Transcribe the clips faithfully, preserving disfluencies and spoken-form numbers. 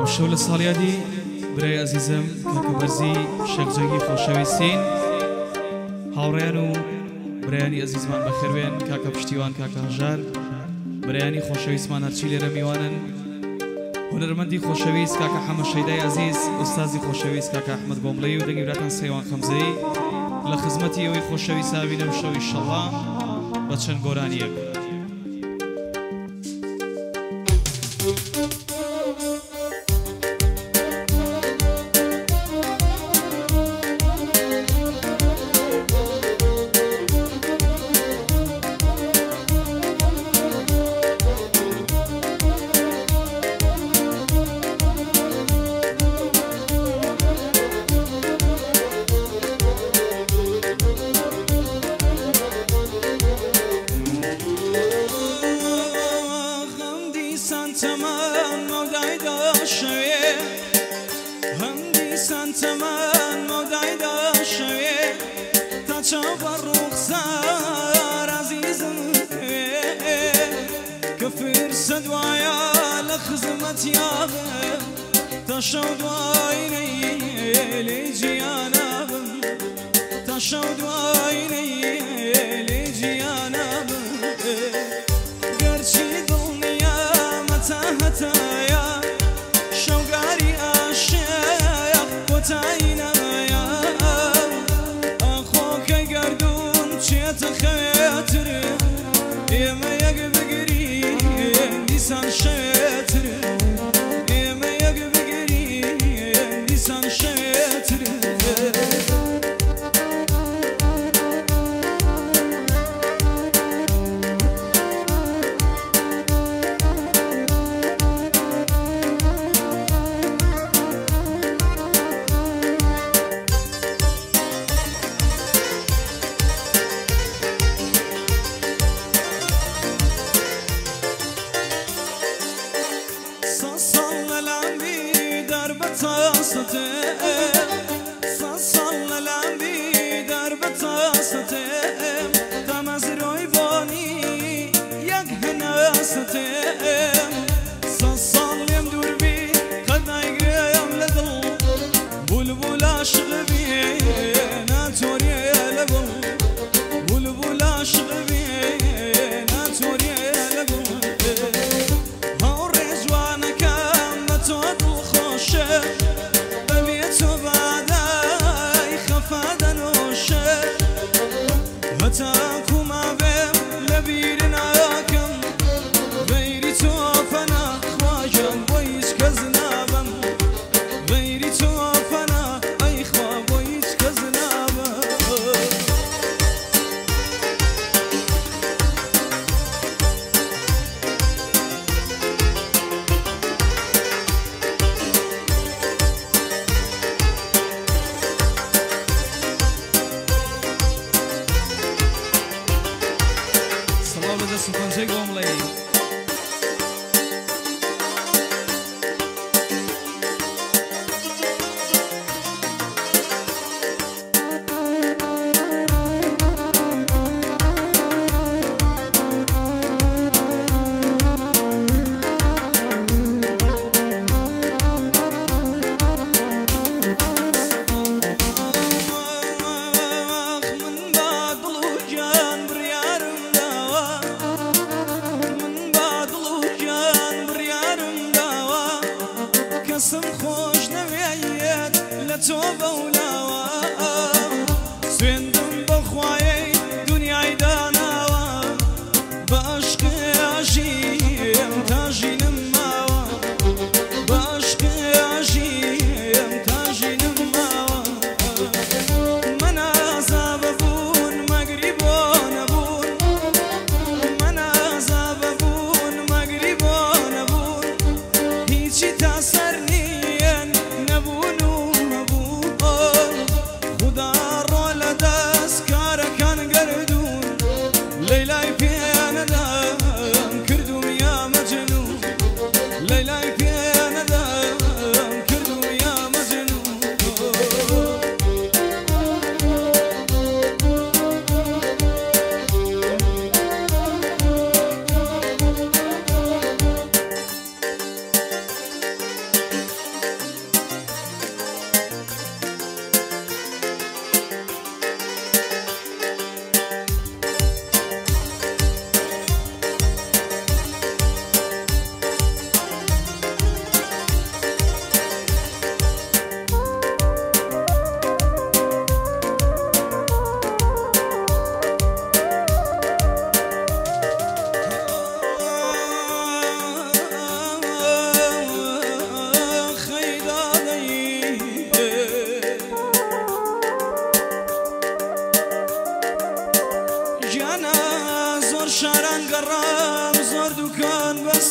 شەو لە ساڵیادی برای عزیزم کاکە بەرزی شێخجەگی خۆشەویستین هاوڕێیان و برایانی عزیزمان بەخێربێن کاکە پشتیوان کاکە هەژار برایانی خۆشەویستمان هەرچی لێرە میوانن هونەرمەندی خۆشەویست کاکە حەمە شەیدای عزیز ئوستازی خۆشەویست کاکە ئەحمەد گۆمڵەی و دەنگیراتان سەیوان خەمزەی لە خزمەتی ئەوەی خۆشەویست ئاوینە و شەوی شەڵا بە چەند گۆرانیەک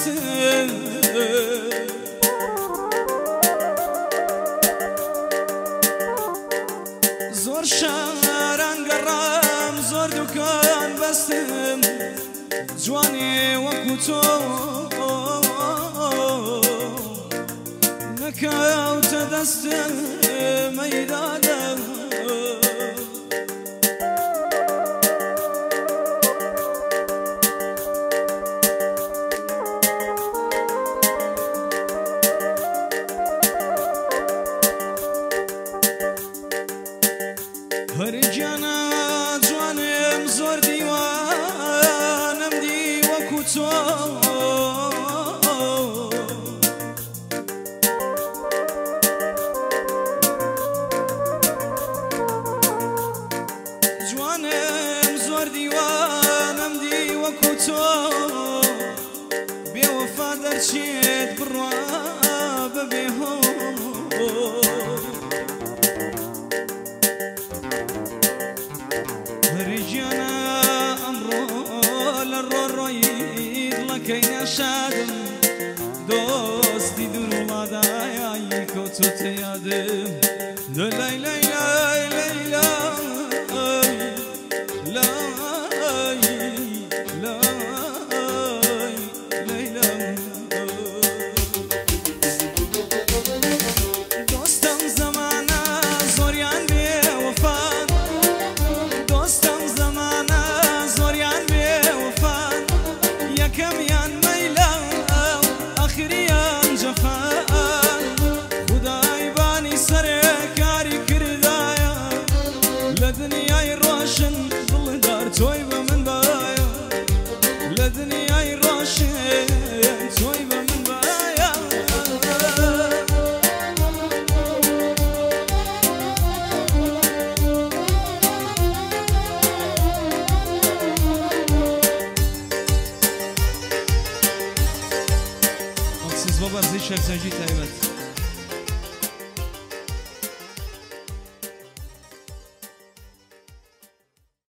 بەستم زۆر شاران گەڕام زۆر دوکان بەستم جوانێ وەکو تۆ نەکەوتە دەستم مەیدادە هەرگیانە جوانم زۆر دیوانم دی وەکو تۆ جوانم زۆر دیوانم دی وەکو تۆ بێوەفا دەرچێت بڕوا بەبێ هۆ هەرگیانە ئەمڕۆ لە ڕۆڕۆی دڵەکەی نەشادم دۆستی دوور وڵادایایی کەوتۆتە یادم لەلای لای لای لای لای لای دۆستم زەمانە زۆریان بێوەفان دۆستم زەمانە زۆریان بێوەفان یەکەمیان مەیلە ئەخریان جەفان خودای بانی سەرێکاری کردایە لە دنیای ڕۆشن دڵدار تۆی بە من بایە لە دنیای ڕۆشن تۆی بە من بایە مخصوص بۆ بەرزەی شەرجەنگی تایبەت